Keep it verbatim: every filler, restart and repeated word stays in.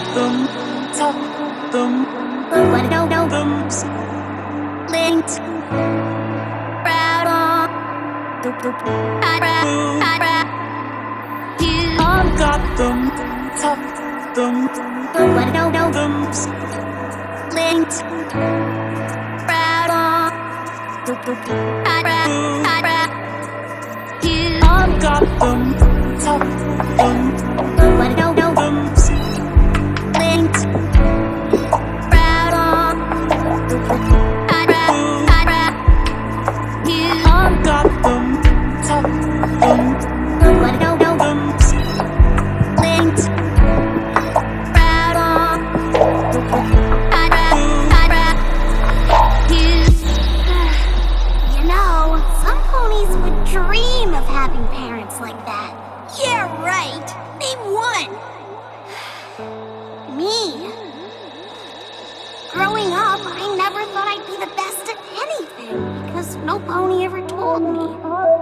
them, top them, What no no them, linked proud on do do I rap I rap you got them, top them, what no no them, linked proud on do do I rap I rap you got them, top them, what no no them, linked proud on do do I rap I rap you got them, top them, what no no them, linked proud on do do I rap I rap you you know some ponies would dream of having parents like that. Yeah, right. Name one. Me? Growing up, I never thought I'd be the best at anything because no pony ever told me.